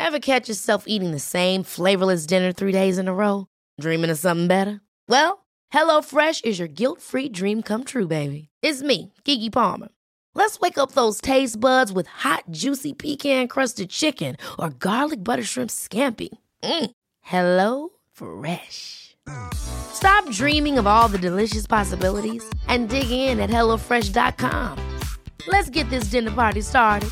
Ever catch yourself eating the same flavorless dinner 3 days in a row? Dreaming of something better? Well, HelloFresh is your guilt-free dream come true, baby. It's me, Keke Palmer. Let's wake up those taste buds with hot, juicy pecan-crusted chicken or garlic butter shrimp scampi. Hello Fresh. Stop dreaming of all the delicious possibilities and dig in at HelloFresh.com. Let's get this dinner party started.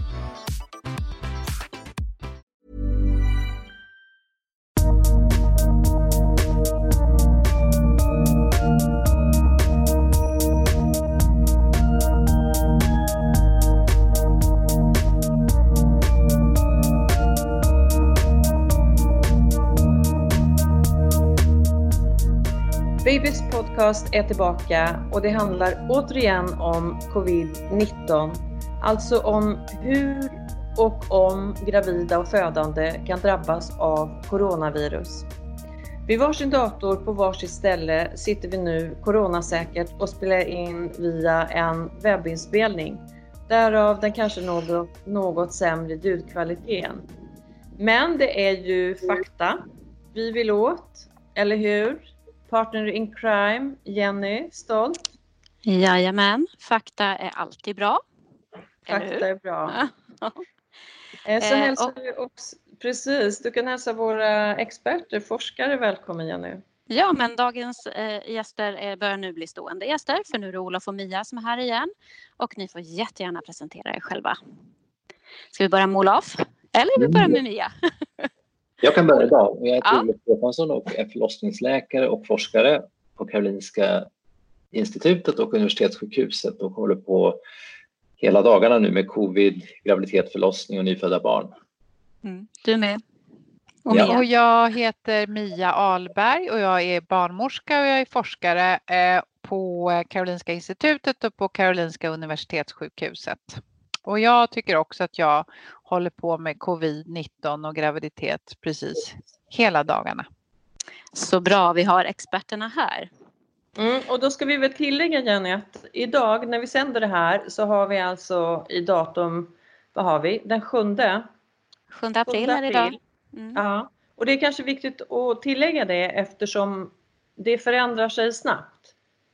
Babys podcast är tillbaka och det handlar återigen om covid-19. Alltså om hur och om gravida och födande kan drabbas av coronavirus. Vid varsin dator på varsitt ställe sitter vi nu coronasäkert och spelar in via en webbinspelning. Därav den kanske något sämre ljudkvaliteten. Men det är ju fakta vi vill åt, eller hur? Partner in crime, Jenny, stolt? Jajamän, fakta är alltid bra. Fakta är bra. Så hälsar vi också, precis, du kan hälsa våra experter, forskare välkommen Jenny. Ja, men dagens gäster börjar nu bli stående gäster, för nu är det Olof och Mia som är här igen. Och ni får jättegärna presentera er själva. Ska vi börja med Olof? Eller vi börjar med Mia? Jag kan börja idag. Jag heter Olof Stefansson och är förlossningsläkare och forskare på Karolinska institutet och universitetssjukhuset och håller på hela dagarna nu med covid, graviditet, förlossning och nyfödda barn. Du med? Och jag heter Mia Ahlberg och jag är barnmorska och jag är forskare på Karolinska institutet och på Karolinska universitetssjukhuset. Och jag tycker också att jag håller på med covid-19 och graviditet precis hela dagarna. Så bra, vi har experterna här. Och då ska vi väl tillägga Jenny att idag när vi sänder det här så har vi alltså i datum, vad har vi? Den 7 april är det idag. Ja, och det är kanske viktigt att tillägga det eftersom det förändrar sig snabbt.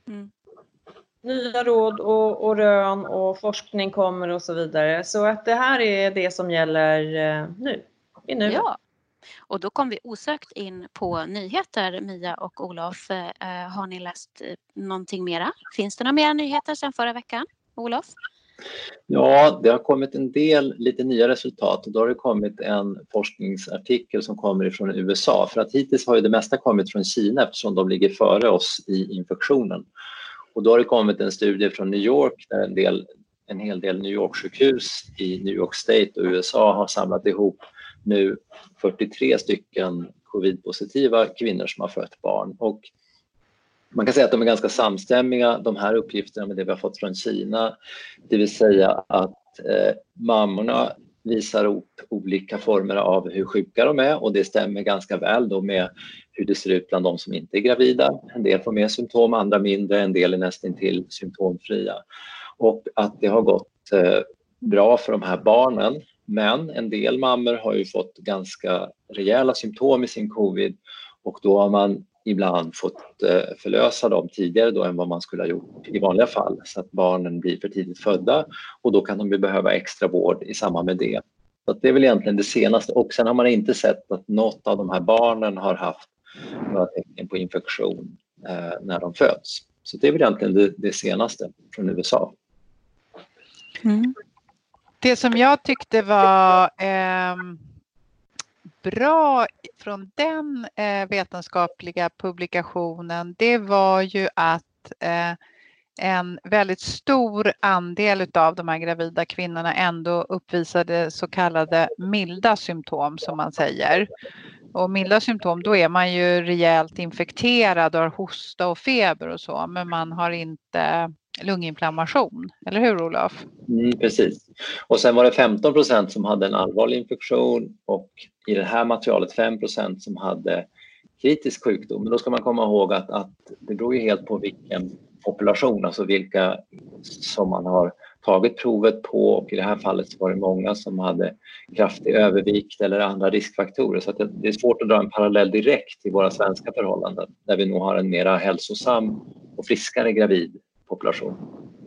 Nya råd och rön och forskning kommer och så vidare. Så att det här är det som gäller nu. Ja, och då kom vi osökt in på nyheter, Mia och Olof. Har ni läst någonting mera? Finns det några mer nyheter sedan förra veckan, Olof? Ja, det har kommit en del lite nya resultat och då har det kommit en forskningsartikel som kommer ifrån USA. För att hittills har ju det mesta kommit från Kina eftersom de ligger före oss i infektionen. Och då har det kommit en studie från New York där en hel del New York-sjukhus i New York State och USA har samlat ihop nu 43 stycken covid-positiva kvinnor som har fött barn. Och man kan säga att de är ganska samstämmiga, de här uppgifterna med det vi har fått från Kina. Det vill säga att mammorna visar upp olika former av hur sjuka de är och det stämmer ganska väl då med hur det ser ut bland de som inte är gravida. En del får mer symptom, andra mindre, en del är nästintill symptomfria. Och att det har gått bra för de här barnen, men en del mammor har ju fått ganska rejäla symptom i sin covid och då har man ibland fått förlösa dem tidigare då än vad man skulle ha gjort i vanliga fall så att barnen blir för tidigt födda och då kan de behöva extra vård i samband med det. Så det är väl egentligen det senaste och sen har man inte sett att något av de här barnen har haft några tecken på infektion när de föds. Så det är väl egentligen det senaste från USA. Det som jag tyckte var bra från den vetenskapliga publikationen, det var ju att en väldigt stor andel av de här gravida kvinnorna ändå uppvisade så kallade milda symptom som man säger. Och milda symptom, då är man ju rejält infekterad och har hosta och feber och så, men man har inte lunginflammation, eller hur Olof? Precis. Och sen var det 15% som hade en allvarlig infektion och i det här materialet 5% som hade kritisk sjukdom. Men då ska man komma ihåg att det beror ju helt på vilken population, alltså vilka som man har tagit provet på, och i det här fallet så var det många som hade kraftig övervikt eller andra riskfaktorer. Så att det är svårt att dra en parallell direkt till våra svenska förhållanden där vi nog har en mera hälsosam och friskare gravidpopulation.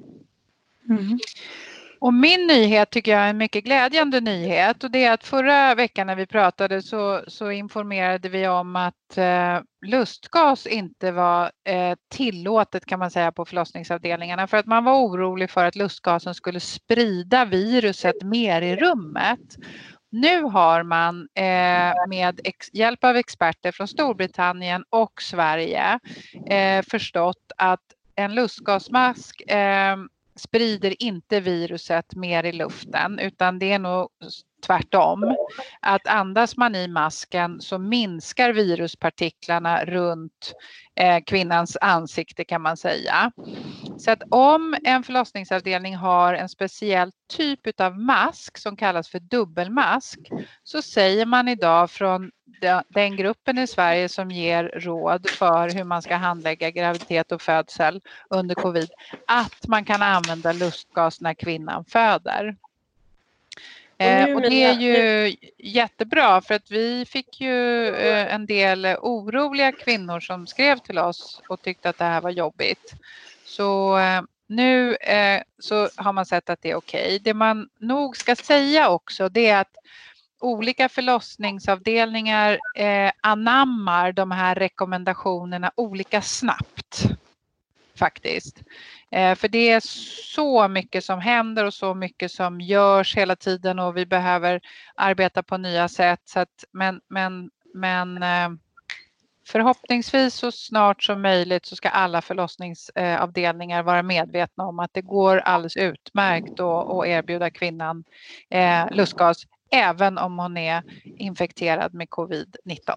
Mm. Och min nyhet tycker jag är en mycket glädjande nyhet, och det är att förra veckan när vi pratade så informerade vi om att lustgas inte var tillåtet, kan man säga, på förlossningsavdelningarna, för att man var orolig för att lustgasen skulle sprida viruset mer i rummet. Nu har man med hjälp av experter från Storbritannien och Sverige förstått att en lustgasmask sprider inte viruset mer i luften, utan det är nog tvärtom. Att andas man i masken så minskar viruspartiklarna runt kvinnans ansikte, kan man säga. Så att om en förlossningsavdelning har en speciell typ av mask som kallas för dubbelmask, så säger man idag från den gruppen i Sverige som ger råd för hur man ska handlägga graviditet och födsel under covid, att man kan använda lustgas när kvinnan föder. Och det är ju jättebra, för att vi fick ju en del oroliga kvinnor som skrev till oss och tyckte att det här var jobbigt. Så nu så har man sett att det är okej. Det man nog ska säga också, det är att olika förlossningsavdelningar anammar de här rekommendationerna olika snabbt faktiskt. För det är så mycket som händer och så mycket som görs hela tiden, och vi behöver arbeta på nya sätt. Så att, men förhoppningsvis så snart som möjligt så ska alla förlossningsavdelningar vara medvetna om att det går alldeles utmärkt att erbjuda kvinnan lustgas även om hon är infekterad med covid-19.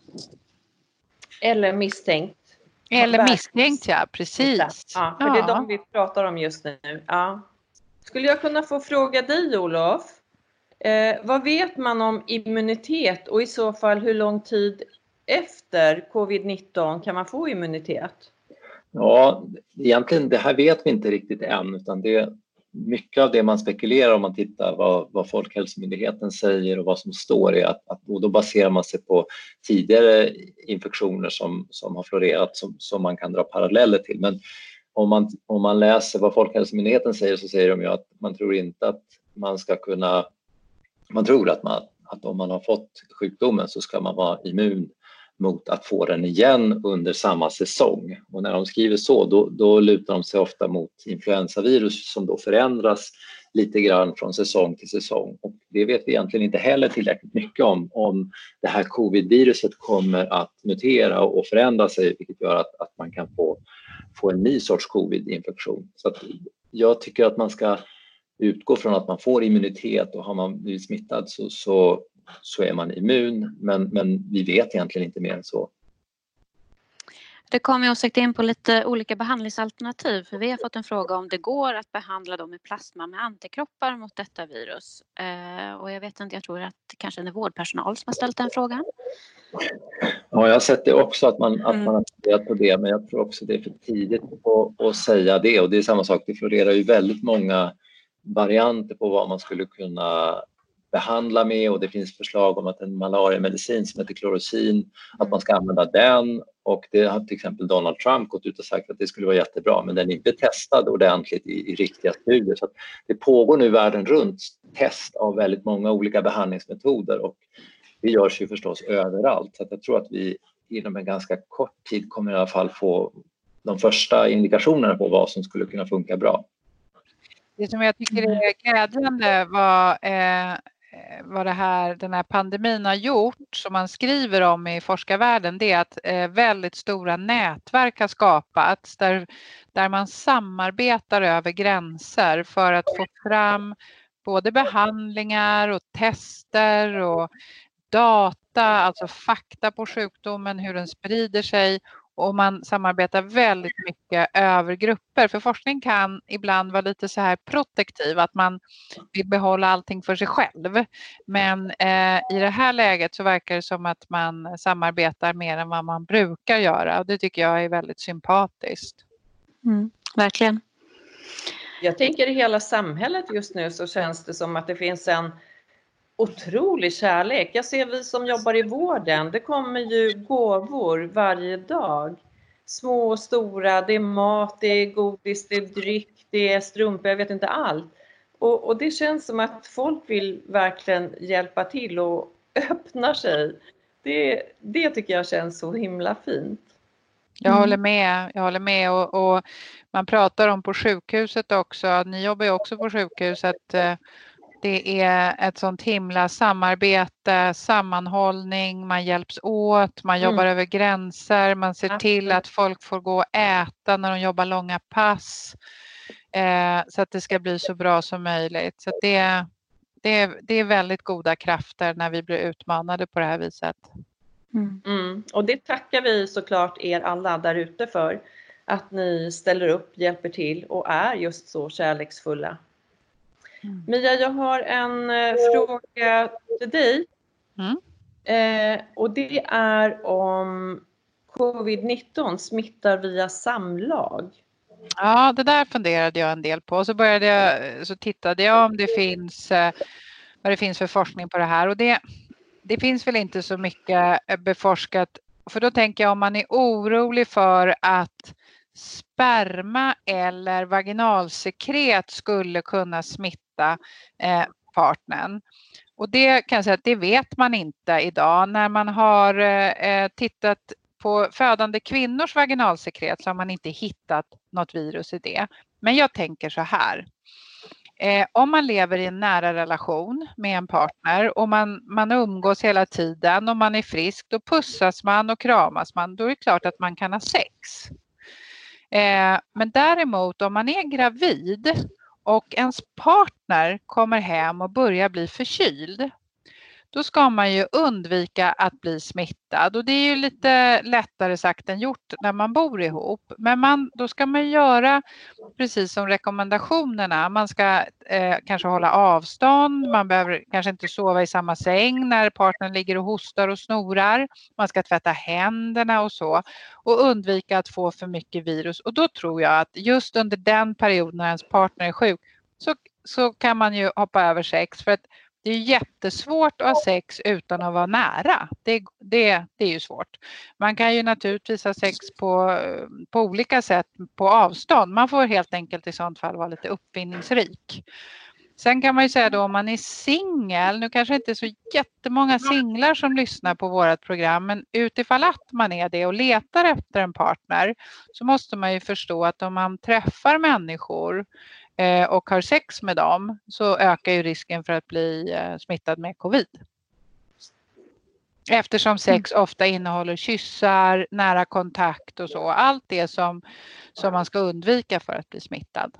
Eller misstänkt. Eller misstänkt, ja, precis. Ja, för det är de vi pratar om just nu. Ja. Skulle jag kunna få fråga dig, Olof? Vad vet man om immunitet, och i så fall hur lång tid efter covid-19 kan man få immunitet? Ja, egentligen det här vet vi inte riktigt än, utan det är mycket av det man spekulerar om man tittar vad Folkhälsomyndigheten säger och vad som står i och då baserar man sig på tidigare infektioner som har florerat som man kan dra paralleller till. Men om man läser vad Folkhälsomyndigheten säger, så säger de ju att man tror inte att man ska kunna, man tror att om man har fått sjukdomen så ska man vara immun mot att få den igen under samma säsong. Och när de skriver så, då lutar de sig ofta mot influensavirus som då förändras lite grann från säsong till säsong. Och det vet vi egentligen inte heller tillräckligt mycket om det här covid-viruset kommer att mutera och förändra sig, vilket gör att man kan få en ny sorts covid-infektion. Så att jag tycker att man ska utgå från att man får immunitet, och har man blivit smittad så är man immun, men vi vet egentligen inte mer än så. Det kommer jag osökt in på lite olika behandlingsalternativ, för vi har fått en fråga om det går att behandla dem med plasma med antikroppar mot detta virus. Och jag vet inte, jag tror att det kanske är vårdpersonal som har ställt den frågan. Ja, jag har sett det också att man har funderat på det, men jag tror också det är för tidigt att säga det, och det är samma sak, det florerar ju väldigt många varianter på vad man skulle kunna behandla med, och det finns förslag om att en malariamedicin som heter klorosin, att man ska använda den, och det har till exempel Donald Trump gått ut och sagt att det skulle vara jättebra, men den är inte testad ordentligt i riktiga studier. Så att det pågår nu världen runt test av väldigt många olika behandlingsmetoder, och det görs ju förstås överallt. Så att jag tror att vi inom en ganska kort tid kommer i alla fall få de första indikationerna på vad som skulle kunna funka bra. Det som jag tycker är glädjande vad den här pandemin har gjort, som man skriver om i forskarvärlden, det är att väldigt stora nätverk har skapats där man samarbetar över gränser för att få fram både behandlingar och tester och data, alltså fakta på sjukdomen, hur den sprider sig. Och man samarbetar väldigt mycket över grupper. För forskning kan ibland vara lite så här protektiv, att man vill behålla allting för sig själv. Men i det här läget så verkar det som att man samarbetar mer än vad man brukar göra. Och det tycker jag är väldigt sympatiskt. Verkligen. Jag tänker i hela samhället just nu så känns det som att det finns en otrolig kärlek. Jag ser vi som jobbar i vården, det kommer ju gåvor varje dag. Små och stora, det är mat, det är godis, det är dryck, det är strumpor, jag vet inte allt. Och det känns som att folk vill verkligen hjälpa till och öppna sig. Det tycker jag känns så himla fint. Jag håller med och man pratar om på sjukhuset också, ni jobbar ju också på sjukhuset, det är ett sånt himla samarbete, sammanhållning, man hjälps åt, man jobbar över gränser, man ser till att folk får gå och äta när de jobbar långa pass, så att det ska bli så bra som möjligt. Så det är väldigt goda krafter när vi blir utmanade på det här viset. Och det tackar vi såklart er alla där ute för, att ni ställer upp, hjälper till och är just så kärleksfulla. Mia, jag har en fråga till dig. Och det är om covid-19 smittar via samlag. Ja, det där funderade jag en del på. Så tittade jag om det finns, vad det finns för forskning på det här. Och det finns väl inte så mycket beforskat. För då tänker jag om man är orolig för att sperma eller vaginalsekret skulle kunna smitta partnern. Och det kan jag säga att det vet man inte idag. När man har tittat på födande kvinnors vaginalsekret så har man inte hittat något virus i det. Men jag tänker så här. Om man lever i en nära relation med en partner och man umgås hela tiden och man är frisk, då pussas man och kramas man. Då är det klart att man kan ha sex. Men däremot om man är gravid och ens partner kommer hem och börjar bli förkyld, då ska man ju undvika att bli smittad. Och det är ju lite lättare sagt än gjort när man bor ihop. Men då ska man göra precis som rekommendationerna. Man ska kanske hålla avstånd. Man behöver kanske inte sova i samma säng när partnern ligger och hostar och snorar. Man ska tvätta händerna och så. Och undvika att få för mycket virus. Och då tror jag att just under den perioden när ens partner är sjuk så kan man ju hoppa över sex. För att det är jättesvårt att ha sex utan att vara nära. Det är ju svårt. Man kan ju naturligtvis ha sex på olika sätt på avstånd. Man får helt enkelt i sånt fall vara lite uppfinningsrik. Sen kan man ju säga då om man är singel, nu kanske inte är så jättemånga singlar som lyssnar på vårt program, men utifall att man är det och letar efter en partner så måste man ju förstå att om man träffar människor och har sex med dem så ökar ju risken för att bli smittad med covid. Eftersom sex ofta innehåller kyssar, nära kontakt och så. Allt det som man ska undvika för att bli smittad.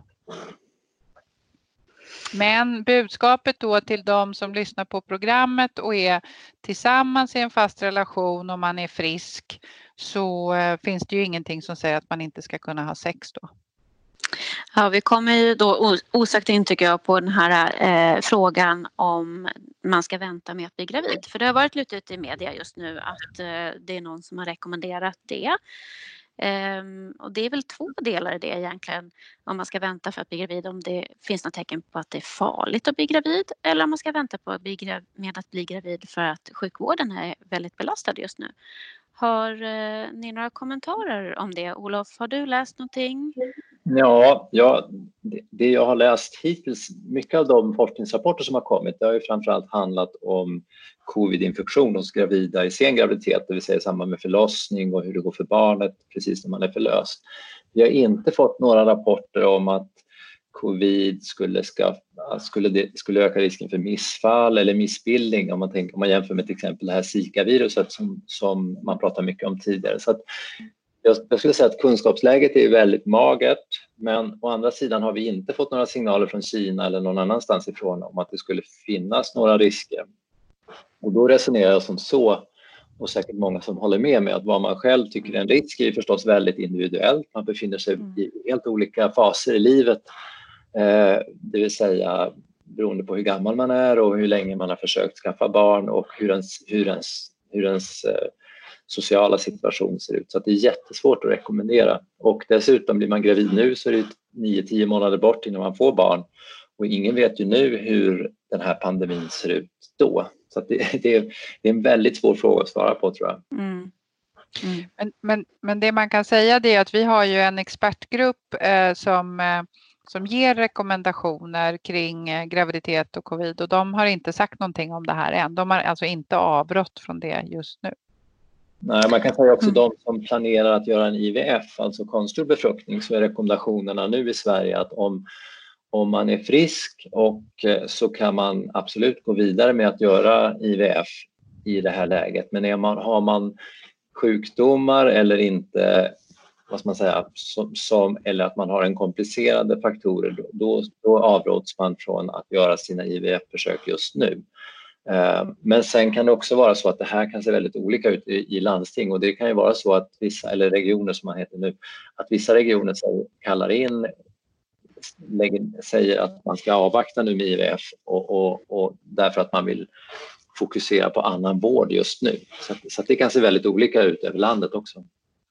Men budskapet då till de som lyssnar på programmet och är tillsammans i en fast relation och man är frisk, så finns det ju ingenting som säger att man inte ska kunna ha sex då. Ja, vi kommer ju då osökt in tycker jag på den här frågan om man ska vänta med att bli gravid. För det har varit lite ute i media just nu att det är någon som har rekommenderat det. Och det är väl två delar i det egentligen. Om man ska vänta för att bli gravid, om det finns något tecken på att det är farligt att bli gravid. Eller om man ska vänta på att med att bli gravid för att sjukvården är väldigt belastad just nu. Har ni några kommentarer om det? Olof, har du läst någonting? Ja, det jag har läst hittills, mycket av de forskningsrapporter som har kommit, det har ju framförallt handlat om covid-infektion hos gravida i sen graviditet, det vill säga i samband med förlossning och hur det går för barnet precis när man är förlöst. Vi har inte fått några rapporter om att covid skulle öka risken för missfall eller missbildning om man jämför med till exempel det här Zika-viruset som man pratar mycket om tidigare. Så att jag skulle säga att kunskapsläget är väldigt magert, men å andra sidan har vi inte fått några signaler från Kina eller någon annanstans ifrån om att det skulle finnas några risker. Och då resonerar jag som så, och säkert många som håller med mig, att vad man själv tycker är en risk är förstås väldigt individuellt. Man befinner sig i helt olika faser i livet, det vill säga beroende på hur gammal man är och hur länge man har försökt skaffa barn och hur ens sociala situation ser ut. Så att det är jättesvårt att rekommendera. Och dessutom blir man gravid nu så är det ett 9-10 månader bort innan man får barn. Och ingen vet ju nu hur den här pandemin ser ut då. Så att det är en väldigt svår fråga att svara på, tror jag. Men det man kan säga det är att vi har ju en expertgrupp som ger rekommendationer kring graviditet och covid, och de har inte sagt någonting om det här än. De har alltså inte avrått från det just nu. Nej, man kan säga också de som planerar att göra en IVF, alltså konstgjord befruktning, så är rekommendationerna nu i Sverige att om man är frisk och så kan man absolut gå vidare med att göra IVF i det här läget. Men har man sjukdomar eller inte, vad ska man säga, eller att man har en komplicerade faktorer, då avråds man från att göra sina IVF-försök just nu. Men sen kan det också vara så att det här kan se väldigt olika ut i landsting, och det kan ju vara så att vissa, eller regioner som man heter nu, att vissa regioner kallar in, säger att man ska avvakta nu med IVF och därför att man vill fokusera på annan vård just nu. Så att det kan se väldigt olika ut över landet också.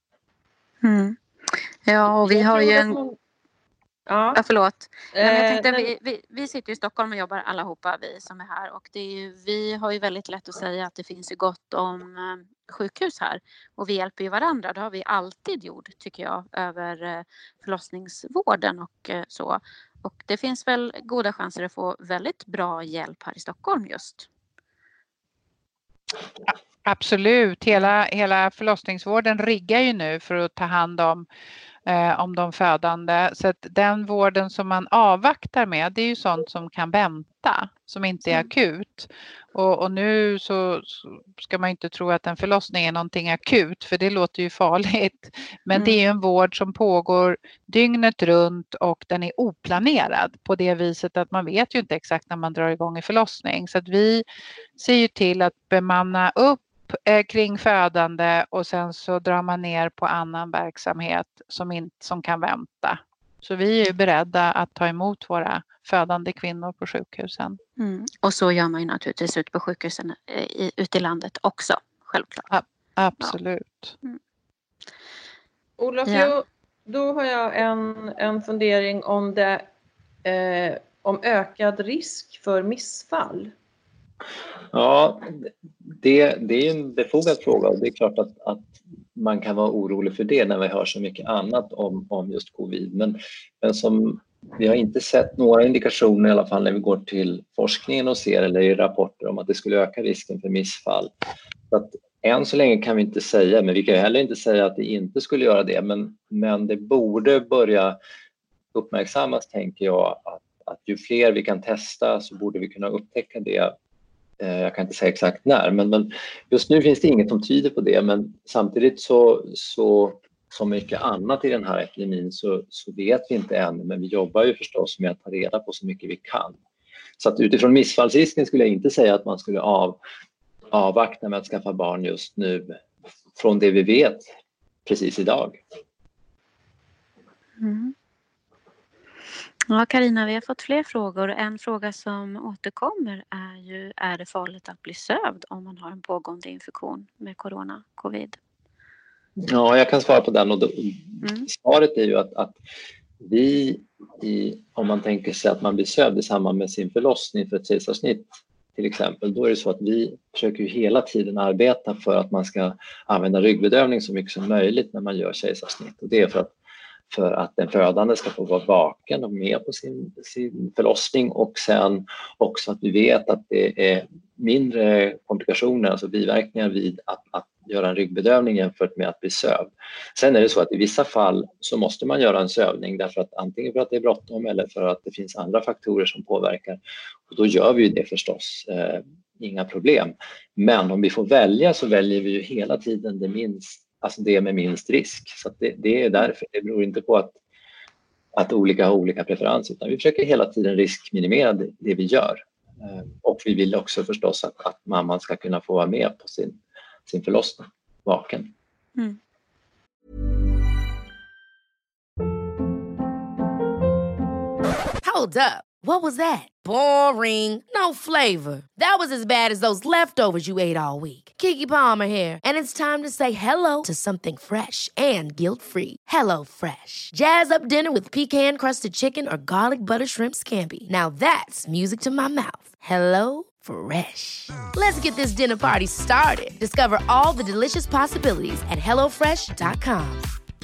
Ja, och vi har ju en... Ja, förlåt. Jag tänkte, vi sitter i Stockholm och jobbar allihopa, vi som är här. Och vi har ju väldigt lätt att säga att det finns ju gott om sjukhus här. Och vi hjälper ju varandra. Det har vi alltid gjort, tycker jag, över förlossningsvården och så. Och det finns väl goda chanser att få väldigt bra hjälp här i Stockholm just. Absolut. Hela förlossningsvården riggar ju nu för att ta hand om de födande. Så att den vården som man avvaktar med, det är ju sånt som kan vänta, som inte är akut. Och nu så ska man inte tro att en förlossning är någonting akut, för det låter ju farligt. Men det är ju en vård som pågår dygnet runt, och den är oplanerad på det viset att man vet ju inte exakt när man drar igång i förlossning. Så att vi ser ju till att bemanna upp kring födande, och sen så drar man ner på annan verksamhet som kan vänta. Så vi är ju beredda att ta emot våra födande kvinnor på sjukhusen. Och så gör man ju naturligtvis ut på sjukhusen ute i landet också, självklart. Absolut. Ja. Olof, då har jag en fundering om om ökad risk för missfall. Ja, det är en befogad fråga, och det är klart att man kan vara orolig för det när vi hör så mycket annat om just covid. Men som vi har inte sett några indikationer, i alla fall när vi går till forskningen och ser, eller i rapporter, om att det skulle öka risken för missfall. Så att än så länge kan vi inte säga, men vi kan heller inte säga att det inte skulle göra det. Men det borde börja uppmärksammas, tänker jag, att ju fler vi kan testa så borde vi kunna upptäcka det. Jag kan inte säga exakt när, men just nu finns det inget som tyder på det. Men samtidigt så som mycket annat i den här epidemin så vet vi inte än. Men vi jobbar ju förstås med att ta reda på så mycket vi kan. Så att utifrån missfallsrisken skulle jag inte säga att man skulle avvakta med att skaffa barn just nu från det vi vet precis idag. Ja, Carina, vi har fått fler frågor. En fråga som återkommer är ju, är det farligt att bli sövd om man har en pågående infektion med covid? Ja, jag kan svara på den. Och svaret är ju att vi, om man tänker sig att man blir sövd i samband med sin förlossning för ett kejsarsnitt till exempel, då är det så att vi försöker hela tiden arbeta för att man ska använda ryggbedövning så mycket som möjligt när man gör kejsarsnitt. Och det är för att den födande ska få vara vaken och med på sin förlossning, och sen också att vi vet att det är mindre komplikationer, alltså biverkningar vid att göra en ryggbedövning jämfört med att bli sövd. Sen är det så att i vissa fall så måste man göra en sövning, därför att antingen för att det är bråttom eller för att det finns andra faktorer som påverkar. Och då gör vi ju det förstås, inga problem. Men om vi får välja så väljer vi ju hela tiden det med minst risk. Så att det är därför. Det beror inte på att olika har olika preferenser, utan vi försöker hela tiden riskminimera det vi gör. Och vi vill också förstås att mamman ska kunna få vara med på sin förlossning, vaken. Hold up. What was that? Boring. No flavor. That was as bad as those leftovers you ate all week. Keke Palmer here, and it's time to say hello to something fresh and guilt-free. Hello Fresh. Jazz up dinner with pecan-crusted chicken or garlic butter shrimp scampi. Now that's music to my mouth. Hello Fresh. Let's get this dinner party started. Discover all the delicious possibilities at hellofresh.com.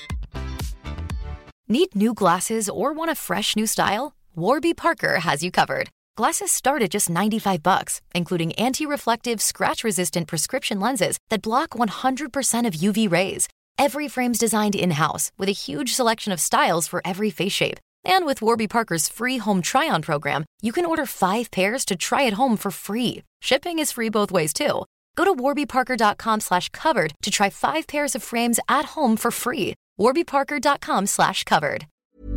Need new glasses or want a fresh new style? Warby Parker has you covered. Glasses start at just $95, including anti-reflective, scratch-resistant prescription lenses that block 100% of UV rays. Every frame's designed in-house with a huge selection of styles for every face shape. And with Warby Parker's free home try-on program, you can order 5 pairs to try at home for free. Shipping is free both ways, too. Go to warbyparker.com/covered to try 5 pairs of frames at home for free. warbyparker.com/covered.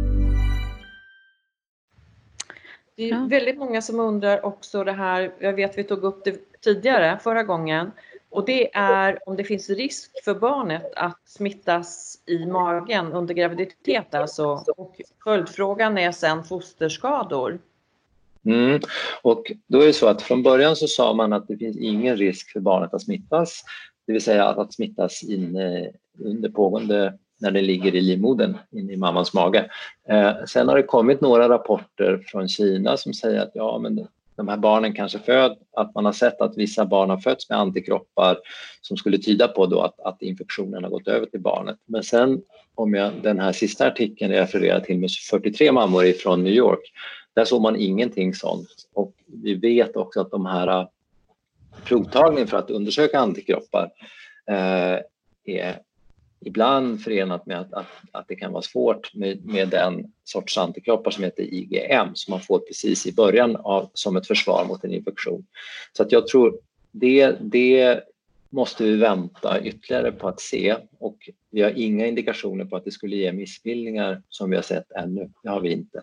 Det är väldigt många som undrar också det här, jag vet vi tog upp det tidigare förra gången, och det är om det finns risk för barnet att smittas i magen under graviditet alltså. Och följdfrågan är sen fosterskador. Och då är det så att från början så sa man att det finns ingen risk för barnet att smittas, det vill säga att smittas under pågående när det ligger i livmodern inne i mammans mage. Sen har det kommit några rapporter från Kina som säger att ja, men de här barnen kanske att man har sett att vissa barn har fötts med antikroppar som skulle tyda på då att infektionen har gått över till barnet. Men sen den här sista artikeln jag refererar till med 43 mammor från New York, där såg man ingenting sånt. Och vi vet också att de här provtagningen för att undersöka antikroppar är ibland förenat med att det kan vara svårt med den sorts antikroppar som heter IgM som man får precis i början som ett försvar mot en infektion. Så att jag tror det måste vi vänta ytterligare på att se, och vi har inga indikationer på att det skulle ge missbildningar som vi har sett ännu. Det har vi inte.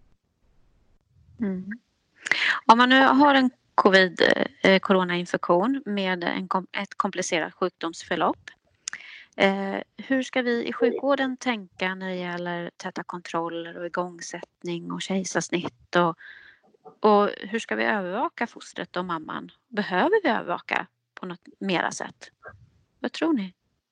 Om man nu har en coronainfektion med ett komplicerat sjukdomsförlopp, hur ska vi i sjukvården tänka när det gäller täta kontroller och igångsättning och kejsarsnitt, och hur ska vi övervaka fostret och mamman? Behöver vi övervaka på något mera sätt? Vad tror ni?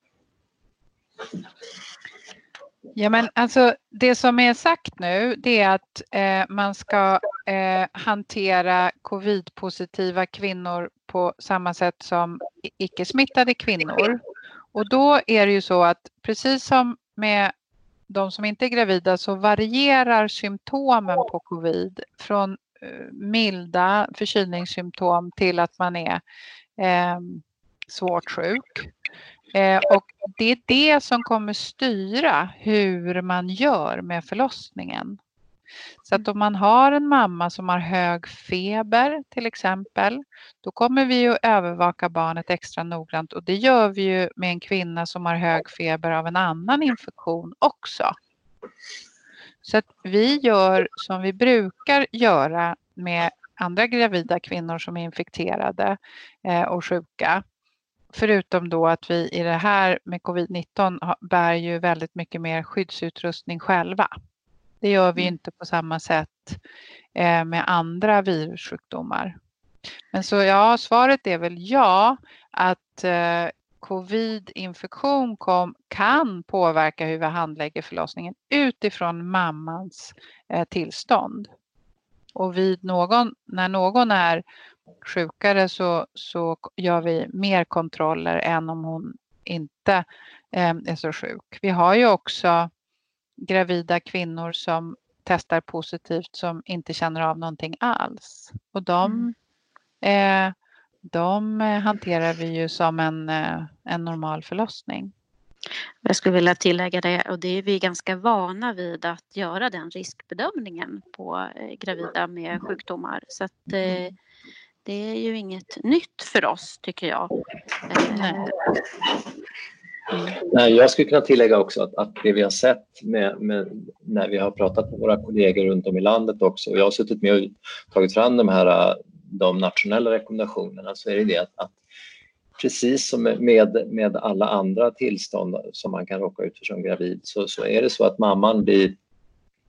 Ja, men alltså det som är sagt nu, det är att man ska hantera covid-positiva kvinnor på samma sätt som icke-smittade kvinnor. Och då är det ju så att precis som med de som inte är gravida så varierar symptomen på covid från milda förkylningssymptom till att man är svårt sjuk. Och det är det som kommer styra hur man gör med förlossningen. Så att om man har en mamma som har hög feber till exempel, då kommer vi att övervaka barnet extra noggrant, och det gör vi ju med en kvinna som har hög feber av en annan infektion också. Så att vi gör som vi brukar göra med andra gravida kvinnor som är infekterade och sjuka. Förutom då att vi i det här med covid-19 bär ju väldigt mycket mer skyddsutrustning själva. Det gör vi inte på samma sätt med andra virussjukdomar. Men så ja, svaret är väl ja, att covid-infektion kan påverka hur vi handlägger förlossningen utifrån mammans tillstånd. Och när någon är sjukare så gör vi mer kontroller än om hon inte är så sjuk. Vi har ju också gravida kvinnor som testar positivt som inte känner av någonting alls. Och de hanterar vi ju som en normal förlossning. Jag skulle vilja tillägga det, och det är vi ganska vana vid att göra den riskbedömningen på gravida med sjukdomar. Så att det är ju inget nytt för oss, tycker jag. Nej, jag skulle kunna tillägga också att det vi har sett med när vi har pratat med våra kollegor runt om i landet också, och jag har suttit med och tagit fram de nationella rekommendationerna, så är det att precis som med alla andra tillstånd som man kan råka ut för som gravid, så är det så att mamman blir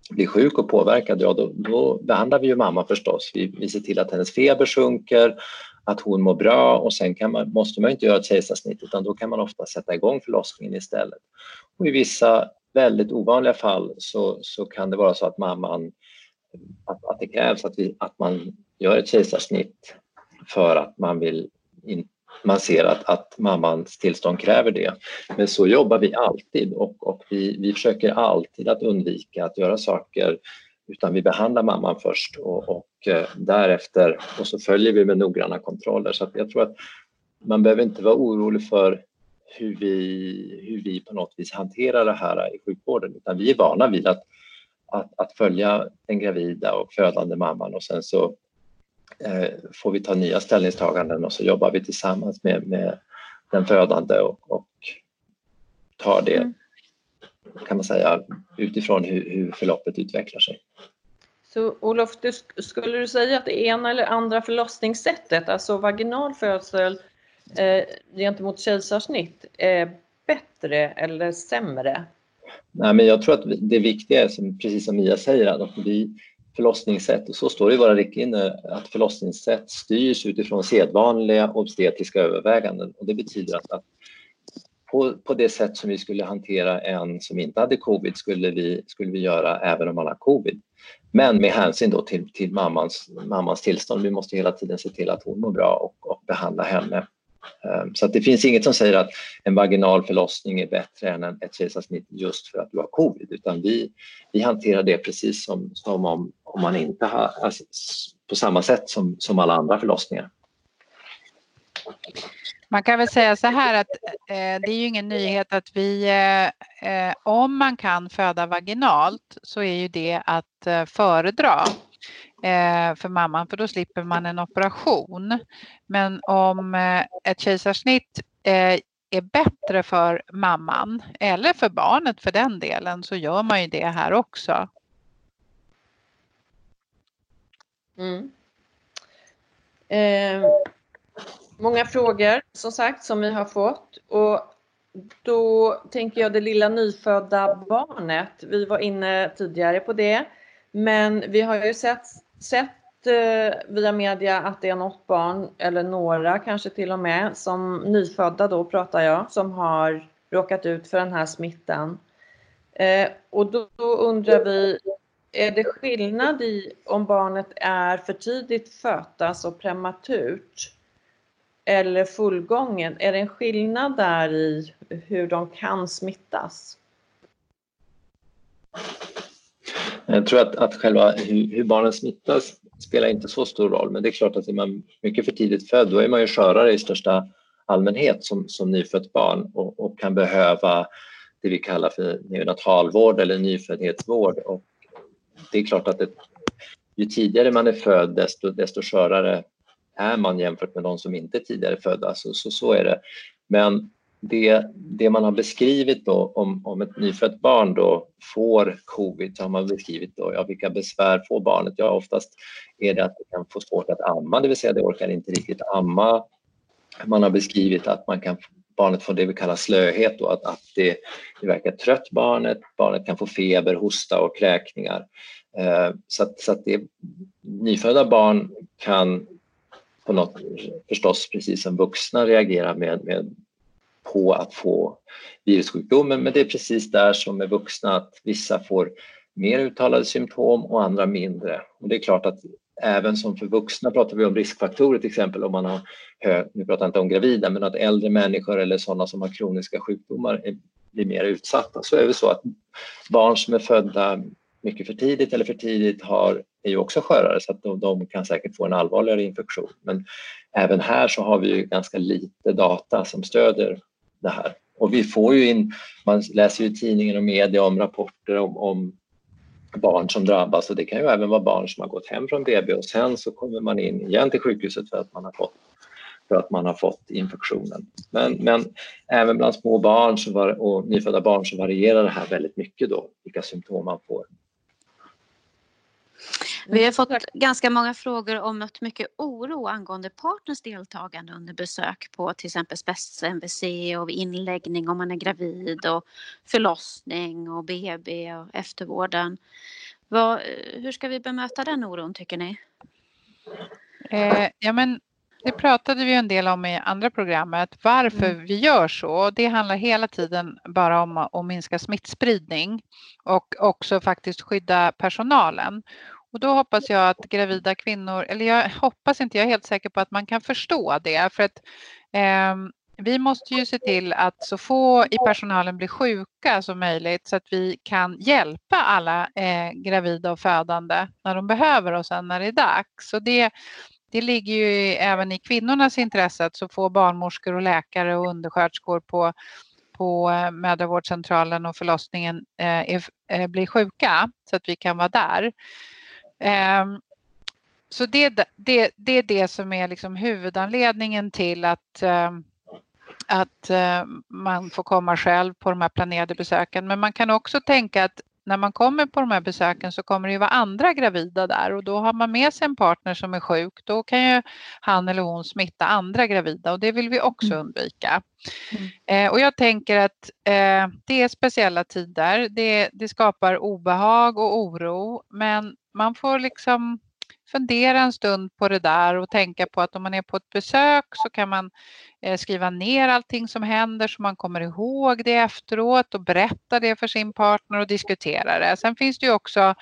blir sjuk och påverkad, då behandlar vi ju mamma förstås. Vi ser till att hennes feber sjunker, att hon mår bra, och sen måste man inte göra ett kejsarsnitt, utan då kan man ofta sätta igång förlossningen istället. Och i vissa väldigt ovanliga fall så kan det vara så att att det krävs att man gör ett kejsarsnitt för att man ser att mammans tillstånd kräver det. Men så jobbar vi alltid, och vi försöker alltid att undvika att göra saker, utan vi behandlar mamman först och därefter, och så följer vi med noggranna kontroller. Så att jag tror att man behöver inte vara orolig för hur vi på något vis hanterar det här i sjukvården, utan vi är vana vid att följa den gravida och födande mamman, och sen så får vi ta nya ställningstaganden, och så jobbar vi tillsammans med den födande och tar det, kan man säga, utifrån hur förloppet utvecklar sig. Så Olof, skulle du säga att det ena eller andra förlossningssättet, alltså vaginal födsel gentemot kejsarsnitt, är bättre eller sämre? Nej, men jag tror att det viktiga är, precis som Mia säger, att förlossningssätt, och så står det i våra riktlinjer, att förlossningssätt styrs utifrån sedvanliga obstetriska överväganden. Och det betyder att på det sätt som vi skulle hantera en som inte hade covid skulle vi göra även om man har covid. Men med hänsyn då till mammans tillstånd. Vi måste hela tiden se till att hon mår bra och behandla henne. Så att det finns inget som säger att en vaginal förlossning är bättre än ett kejsarsnitt just för att du har covid, utan vi hanterar det precis som om man inte har, alltså, på samma sätt som alla andra förlossningar. Man kan väl säga så här att det är ju ingen nyhet att om man kan föda vaginalt så är ju det att föredra för mamman, för då slipper man en operation. Men om ett kejsarsnitt är bättre för mamman eller för barnet för den delen, så gör man ju det här också. Många frågor som sagt som vi har fått, och då tänker jag det lilla nyfödda barnet. Vi var inne tidigare på det, men vi har ju sett via media att det är något barn, eller några kanske till och med, som nyfödda då pratar jag, som har råkat ut för den här smittan. Och då undrar vi, är det skillnad i om barnet är för tidigt fött, alltså prematurt, eller fullgången? Är det en skillnad där i hur de kan smittas? Jag tror att själva hur barnen smittas spelar inte så stor roll, men det är klart att är man mycket för tidigt född, då är man ju skörare i största allmänhet som nyfött barn och kan behöva det vi kallar för neonatalvård eller nyföddhetsvård. Och det är klart att ju tidigare man är född, desto skörare är man jämfört med de som inte är tidigare födda. Så är det. Men det man har beskrivit då om ett nyfött barn då får covid, så har man beskrivit då, vilka besvär får barnet. Ja, oftast är det att det kan få svårt att amma, det vill säga det orkar inte riktigt amma. Man har beskrivit att barnet får det vi kallar slöhet då, att det verkar trött barnet kan få feber, hosta och kräkningar. Så att det nyfödda barn kan på något, förstås precis som vuxna, reagera med på att få virussjukdomen, men det är precis där som med vuxna, att vissa får mer uttalade symptom och andra mindre. Och det är klart att även som för vuxna pratar vi om riskfaktorer, till exempel om man har nu pratar jag inte om gravida, men att äldre människor eller sådana som har kroniska sjukdomar blir mer utsatta. Så är det så att barn som är födda mycket för tidigt eller för tidigt är ju också skörare, så att de kan säkert få en allvarligare infektion. Men även här så har vi ju ganska lite data som stöder det här. Och vi får ju in, man läser ju i tidningen och media om rapporter om barn som drabbas, och det kan ju även vara barn som har gått hem från BB och sen så kommer man in igen till sjukhuset för att man har fått infektionen. Men även bland små barn och nyfödda barn så varierar det här väldigt mycket då, vilka symptom man får. Vi har fått ganska många frågor och mött mycket oro angående partners deltagande under besök på till exempel spets-MVC och vid inläggning om man är gravid och förlossning och BB och eftervården. Hur ska vi bemöta den oron tycker ni? Ja, men det pratade vi en del om i andra programmet. Varför vi gör så. Det handlar hela tiden bara om att minska smittspridning. Och också faktiskt skydda personalen. Och då hoppas jag att gravida kvinnor, eller jag hoppas inte, jag är helt säker på att man kan förstå det. För att vi måste ju se till att så få i personalen blir sjuka som möjligt. Så att vi kan hjälpa alla gravida och födande när de behöver och sen när det är dags. Så det ligger ju även i kvinnornas intresse att så få barnmorskor och läkare och undersköterskor på mödravårdscentralen och förlossningen blir sjuka så att vi kan vara där. Så det är det som är liksom huvudanledningen till att man får komma själv på de här planerade besöken. Men man kan också tänka att när man kommer på de här besöken så kommer det ju vara andra gravida där och då har man med sig en partner som är sjuk. Då kan ju han eller hon smitta andra gravida och det vill vi också undvika. Och jag tänker att det är speciella tider. Det skapar obehag och oro, men man får liksom fundera en stund på det där och tänka på att om man är på ett besök så kan man skriva ner allting som händer så man kommer ihåg det efteråt och berätta det för sin partner och diskutera det. Sen finns det ju också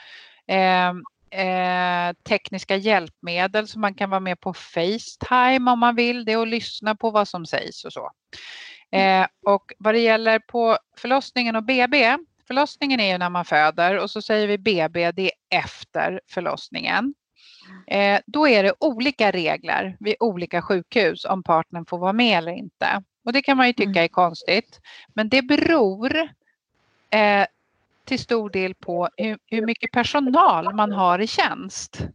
tekniska hjälpmedel så man kan vara med på FaceTime om man vill det och lyssna på vad som sägs och så. Och vad det gäller på förlossningen och BB, förlossningen är ju när man föder och så säger vi BB, det är efter förlossningen. Då är det olika regler vid olika sjukhus om partnern får vara med eller inte. Och det kan man ju tycka är konstigt. Men det beror till stor del på hur mycket personal man har i tjänst.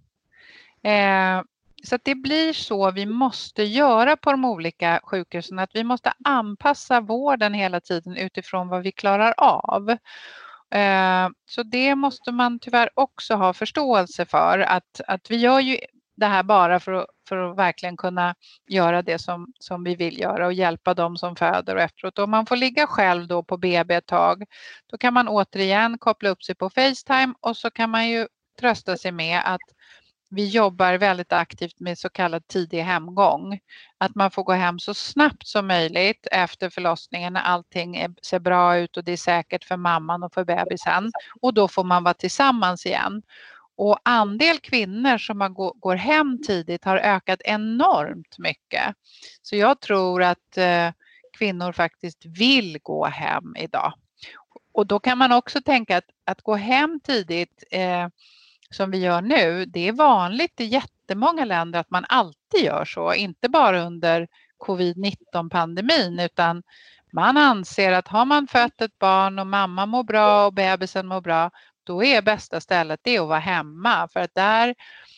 Så att det blir så vi måste göra på de olika sjukhusen. Att vi måste anpassa vården hela tiden utifrån vad vi klarar av. Så det måste man tyvärr också ha förståelse för att vi gör ju det här bara för att verkligen kunna göra det som vi vill göra och hjälpa dem som föder och efteråt. Om man får ligga själv då på BB ett tag, då kan man återigen koppla upp sig på FaceTime och så kan man ju trösta sig med att vi jobbar väldigt aktivt med så kallad tidig hemgång. Att man får gå hem så snabbt som möjligt efter förlossningen när allting ser bra ut och det är säkert för mamman och för bebisen. Och då får man vara tillsammans igen. Och andel kvinnor som går hem tidigt har ökat enormt mycket. Så jag tror att kvinnor faktiskt vill gå hem idag. Och då kan man också tänka att gå hem tidigt som vi gör nu, det är vanligt i jättemånga länder att man alltid gör så. Inte bara under covid-19-pandemin utan man anser att har man fött ett barn och mamma mår bra och bebisen mår bra, då är bästa stället det att vara hemma. För att där,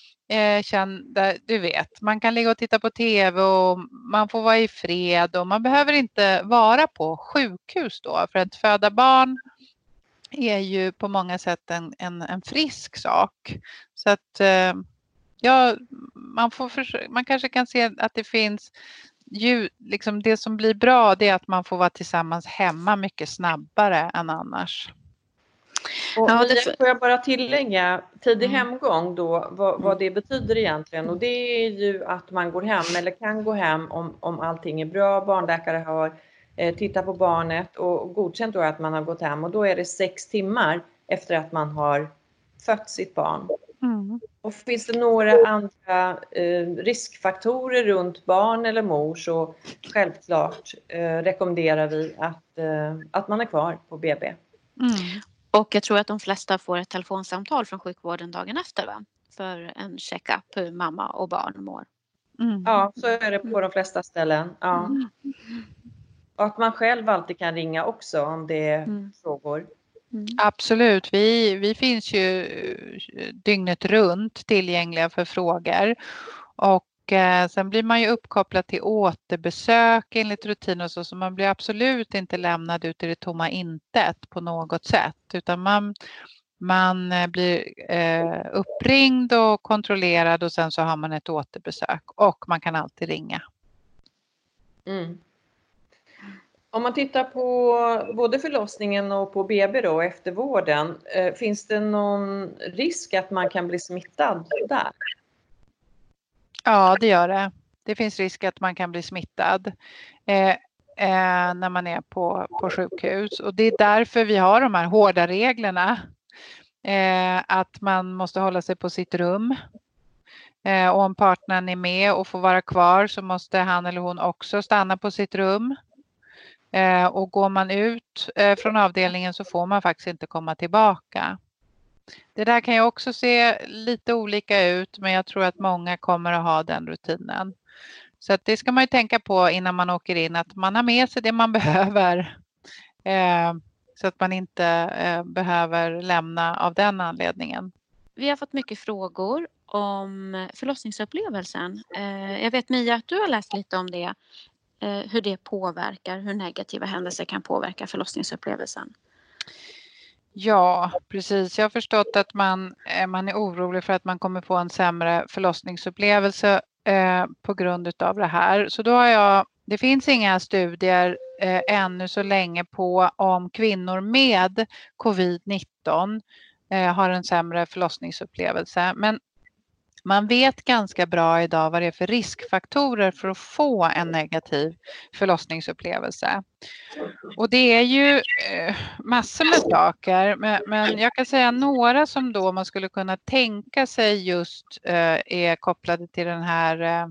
du vet, man kan ligga och titta på tv och man får vara i fred och man behöver inte vara på sjukhus då. För att föda barn är ju på många sätt en frisk sak. Så att man kanske kan se att det finns liksom det som blir bra, det är att man får vara tillsammans hemma mycket snabbare än annars. Och får jag bara tillägga tidig hemgång då, vad det betyder egentligen. Och det är ju att man går hem eller kan gå hem om allting är bra. Barnläkare har tittat på barnet och godkänt då att man har gått hem. Och då är det 6 timmar efter att man har fött sitt barn. Och finns det några andra riskfaktorer runt barn eller mor så självklart rekommenderar vi att man är kvar på BB. Och jag tror att de flesta får ett telefonsamtal från sjukvården dagen efter, va? För en check-up hur mamma och barn mår. Ja, så är det på de flesta ställen. Ja. Och att man själv alltid kan ringa också om det är frågor. Absolut, vi finns ju dygnet runt tillgängliga för frågor. Och sen blir man ju uppkopplad till återbesök enligt rutiner och så man blir absolut inte lämnad ut i det tomma intet på något sätt. Utan man blir uppringd och kontrollerad och sen så har man ett återbesök och man kan alltid ringa. Om man tittar på både förlossningen och på BB då, eftervården, finns det någon risk att man kan bli smittad där? Ja, det gör det. Det finns risk att man kan bli smittad när man är på sjukhus. Och det är därför vi har de här hårda reglerna. Att man måste hålla sig på sitt rum. Och om partnern är med och får vara kvar så måste han eller hon också stanna på sitt rum. Och går man ut från avdelningen så får man faktiskt inte komma tillbaka. Det där kan ju också se lite olika ut, men jag tror att många kommer att ha den rutinen. Så att det ska man ju tänka på innan man åker in, att man har med sig det man behöver. Så att man inte behöver lämna av den anledningen. Vi har fått mycket frågor om förlossningsupplevelsen. Jag vet, Mia, att du har läst lite om det. Hur det påverkar, hur negativa händelser kan påverka förlossningsupplevelsen. Ja, precis. Jag har förstått att man är orolig för att man kommer få en sämre förlossningsupplevelse på grund av det här. Så då det finns inga studier ännu så länge på om kvinnor med covid-19 har en sämre förlossningsupplevelse. Men man vet ganska bra idag vad det är för riskfaktorer för att få en negativ förlossningsupplevelse. Och det är ju massor med saker, men jag kan säga några som då man skulle kunna tänka sig just är kopplade till den här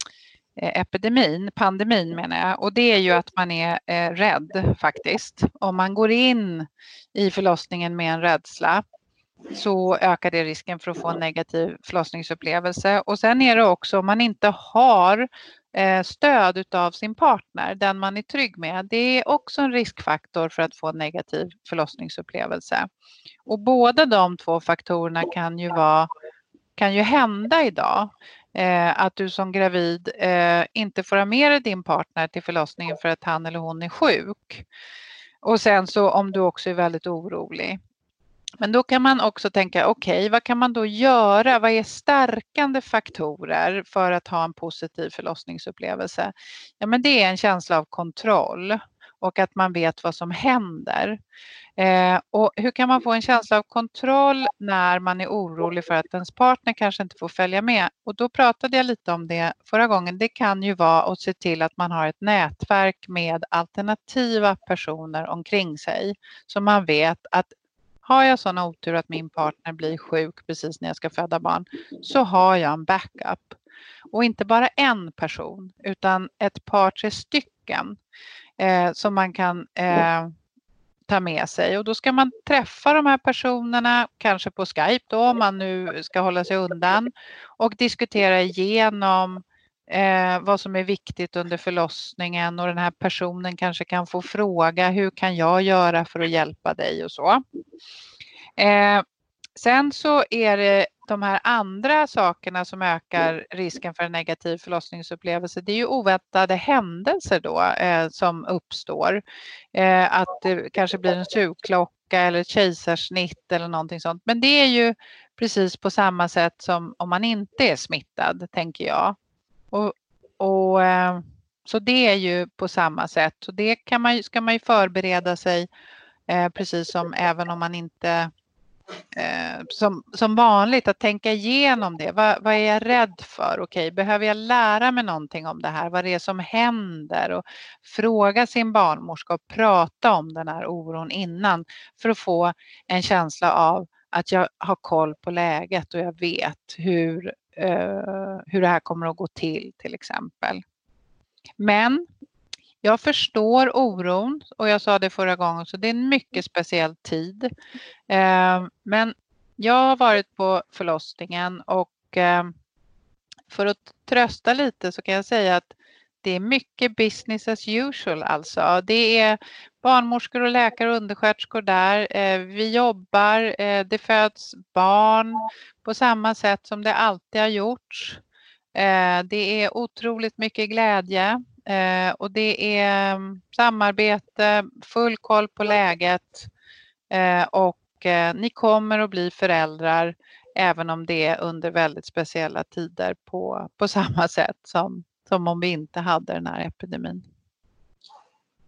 pandemin menar jag. Och det är ju att man är rädd faktiskt. Om man går in i förlossningen med en rädsla så ökar det risken för att få en negativ förlossningsupplevelse. Och sen är det också om man inte har stöd utav sin partner, den man är trygg med. Det är också en riskfaktor för att få en negativ förlossningsupplevelse. Och båda de två faktorerna kan ju hända idag. Att du som gravid inte får ha med dig din partner till förlossningen för att han eller hon är sjuk. Och sen så om du också är väldigt orolig. Men då kan man också tänka, okej, vad kan man då göra? Vad är stärkande faktorer för att ha en positiv förlossningsupplevelse? Ja, men det är en känsla av kontroll och att man vet vad som händer. Och hur kan man få en känsla av kontroll när man är orolig för att ens partner kanske inte får följa med? Och då pratade jag lite om det förra gången. Det kan ju vara att se till att man har ett nätverk med alternativa personer omkring sig. Så man vet att har jag sån otur att min partner blir sjuk precis när jag ska föda barn så har jag en backup. Och inte bara en person utan ett par, 3 stycken som man kan ta med sig. Och då ska man träffa de här personerna, kanske på Skype då om man nu ska hålla sig undan. Och diskutera igenom vad som är viktigt under förlossningen. Och den här personen kanske kan få fråga, hur kan jag göra för att hjälpa dig och så. Sen så är det de här andra sakerna som ökar risken för en negativ förlossningsupplevelse. Det är ju oväntade händelser då som uppstår. Att det kanske blir en sugklocka eller ett kejsarsnitt eller någonting sånt. Men det är ju precis på samma sätt som om man inte är smittad, tänker jag. Så det är ju på samma sätt. Så det ska man ju förbereda sig precis som även om man inte som vanligt att tänka igenom det. Vad är jag rädd för? Okej, behöver jag lära mig någonting om det här? Vad det är som händer? Och fråga sin barnmorska och prata om den här oron innan för att få en känsla av att jag har koll på läget och jag vet hur det här kommer att gå till exempel. Men jag förstår oron och jag sa det förra gången så det är en mycket speciell tid. Men jag har varit på förlossningen och för att trösta lite så kan jag säga att det är mycket business as usual alltså. Det är barnmorskor och läkare och undersköterskor där. Vi jobbar, det föds barn på samma sätt som det alltid har gjorts. Det är otroligt mycket glädje. Och det är samarbete, full koll på läget och ni kommer att bli föräldrar även om det är under väldigt speciella tider på samma sätt som om vi inte hade den här epidemin.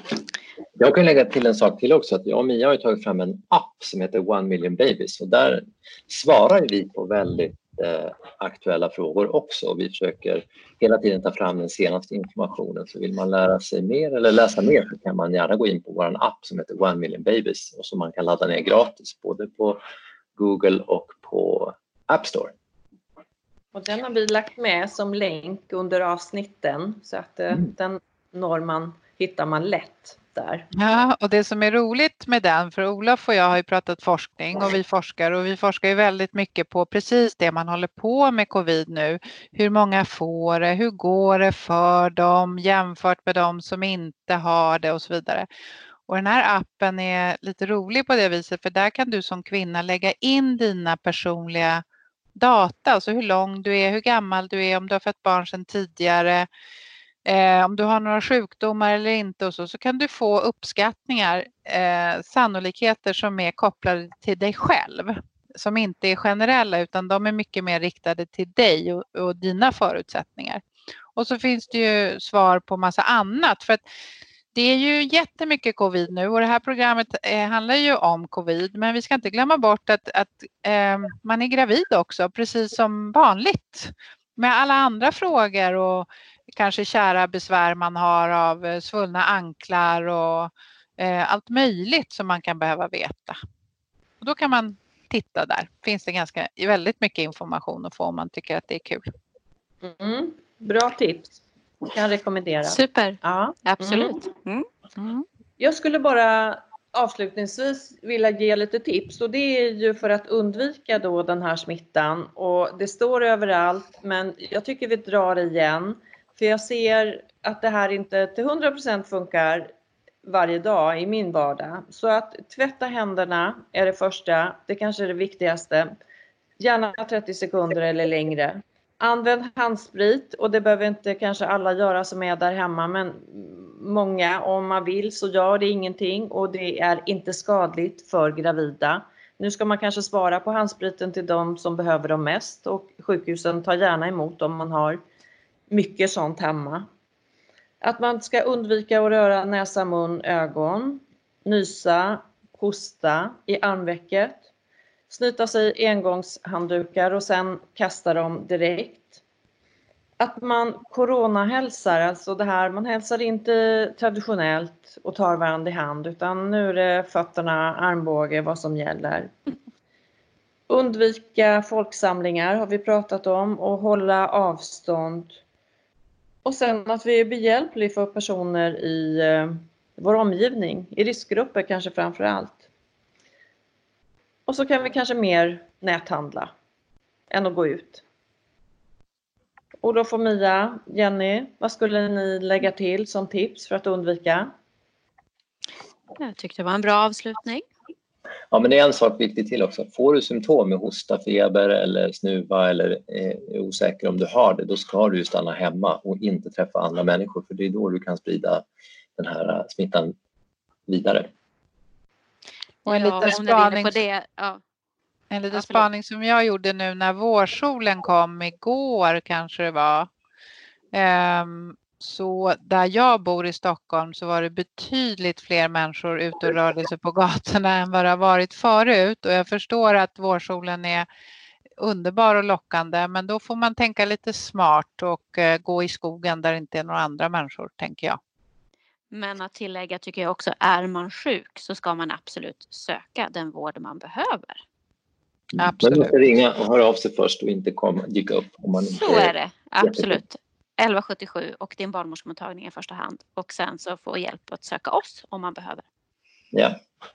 Jag kan lägga till en sak till också, att jag och Mia har tagit fram en app som heter 1 million babies, och där svarar vi på väldigt aktuella frågor också. Vi försöker hela tiden ta fram den senaste informationen, så vill man lära sig mer eller läsa mer så kan man gärna gå in på vår app som heter 1 million babies och som man kan ladda ner gratis både på Google och på App Store. Och den har vi lagt med som länk under avsnitten så att den hittar man lätt där. Ja, och det som är roligt med den, för Olof och jag har ju pratat forskning och vi forskar ju väldigt mycket på precis det man håller på med covid nu. Hur många får det, hur går det för dem jämfört med de som inte har det och så vidare. Och den här appen är lite rolig på det viset, för där kan du som kvinna lägga in dina personliga data, alltså hur lång du är, hur gammal du är, om du har fått barn sedan tidigare, om du har några sjukdomar eller inte och så kan du få uppskattningar, sannolikheter som är kopplade till dig själv, som inte är generella utan de är mycket mer riktade till dig och dina förutsättningar. Och så finns det ju svar på massa annat, för att det är ju jättemycket covid nu och det här programmet handlar ju om covid, men vi ska inte glömma bort att man är gravid också, precis som vanligt med alla andra frågor och kanske kära besvär man har av svullna anklar och allt möjligt som man kan behöva veta. Och då kan man titta där. Finns det väldigt mycket information att få om man tycker att det är kul. Bra tips. Kan rekommendera. Super. Ja. Absolut. Jag skulle bara avslutningsvis vilja ge lite tips, och det är ju för att undvika då den här smittan, och det står överallt men jag tycker vi drar igen. För jag ser att det här inte till 100% funkar varje dag i min vardag. Så att tvätta händerna är det första. Det kanske är det viktigaste. Gärna 30 sekunder eller längre. Använd handsprit, och det behöver inte kanske alla göra som är där hemma. Men många, om man vill så gör det ingenting. Och det är inte skadligt för gravida. Nu ska man kanske spara på handspriten till de som behöver dem mest. Och sjukhusen tar gärna emot om man har mycket sånt hemma. Att man ska undvika att röra näsa, mun, ögon. Nysa, hosta i armvecket. Snyta sig engångshanddukar och sen kasta dem direkt. Att man coronahälsar, alltså det här, man hälsar inte traditionellt och tar varandra i hand, utan nu är det fötterna, armbåge, vad som gäller. Undvika folksamlingar har vi pratat om, och hålla avstånd. Och sen att vi är behjälpliga för personer i vår omgivning, i riskgrupper kanske framför allt. Och så kan vi kanske mer näthandla än att gå ut. Olof och Mia, Jenny, vad skulle ni lägga till som tips för att undvika? Jag tyckte det var en bra avslutning. Ja, men det är en sak viktigt till också. Får du symptom med hosta, feber eller snuva eller är osäker om du har det, då ska du stanna hemma och inte träffa andra människor, för det är då du kan sprida den här smittan vidare. Och en liten spaning som jag gjorde nu när vårsolen kom igår kanske det var. Så där jag bor i Stockholm så var det betydligt fler människor ute och rörde sig på gatorna än vad det har varit förut. Och jag förstår att vårsolen är underbar och lockande, men då får man tänka lite smart och gå i skogen där det inte är några andra människor, tänker jag. Men att tillägga tycker jag också, är man sjuk så ska man absolut söka den vård man behöver. Absolut. Man måste ringa och höra av sig först och inte dyka upp. Om man inte så är det, absolut. 1177 och din barnmorskemottagning i första hand. Och sen så få hjälp att söka oss om man behöver. Ja.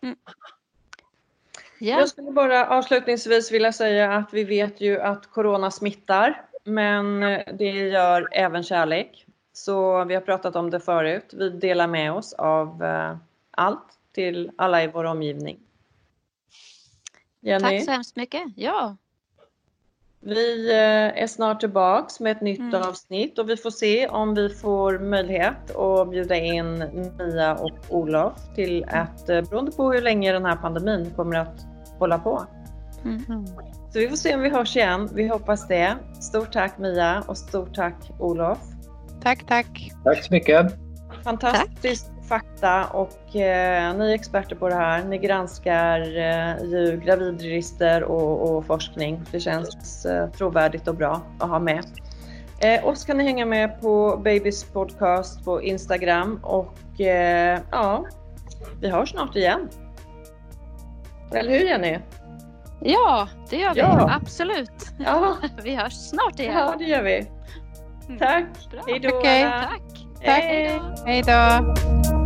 Jag skulle bara avslutningsvis vilja säga att vi vet ju att corona smittar. Men det gör även kärlek. Så vi har pratat om det förut. Vi delar med oss av allt till alla i vår omgivning. Jenny? Tack så hemskt mycket. Ja. Vi är snart tillbaks med ett nytt avsnitt. Och vi får se om vi får möjlighet att bjuda in Mia och Olof till att, beroende på hur länge den här pandemin kommer att hålla på. Så vi får se om vi hörs igen. Vi hoppas det. Stort tack Mia och stort tack Olof. Tack. Tack så mycket. Fantastiskt fakta och ni är experter på det här. Ni granskar ju gravidregister och forskning. Det känns trovärdigt och bra att ha med. Och så kan ni hänga med på Babys podcast på Instagram och ja, vi hörs snart igen. Eller hur, Jenny? Ja, det gör vi. Ja. Absolut. Ja. Vi hörs snart igen. Ja, det gör vi. Tack. Bra. Hej då. Okej. alla. Tack. Hej. Hej då!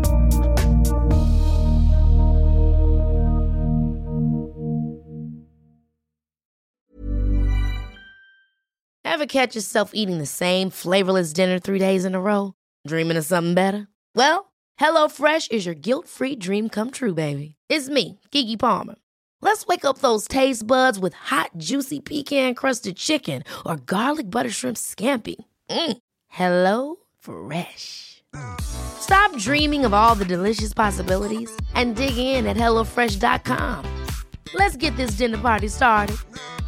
Ever catch yourself eating the same flavorless dinner 3 days in a row? Dreaming of something better? Well, HelloFresh is your guilt-free dream come true, baby. It's me, Keke Palmer. Let's wake up those taste buds with hot, juicy pecan-crusted chicken or garlic butter shrimp scampi. Hello Fresh. Stop dreaming of all the delicious possibilities and dig in at HelloFresh.com. Let's get this dinner party started.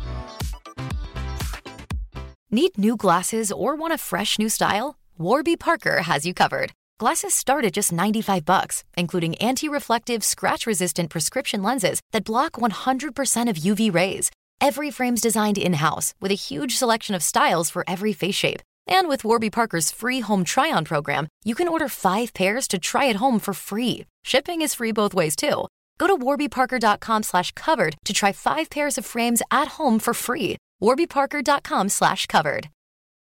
Need new glasses or want a fresh new style? Warby Parker has you covered. Glasses start at just $95, including anti-reflective, scratch-resistant prescription lenses that block 100% of UV rays. Every frame's designed in-house with a huge selection of styles for every face shape. And with Warby Parker's free home try-on program, you can order 5 pairs to try at home for free. Shipping is free both ways, too. Go to warbyparker.com/covered to try 5 pairs of frames at home for free. warbyparker.com/covered.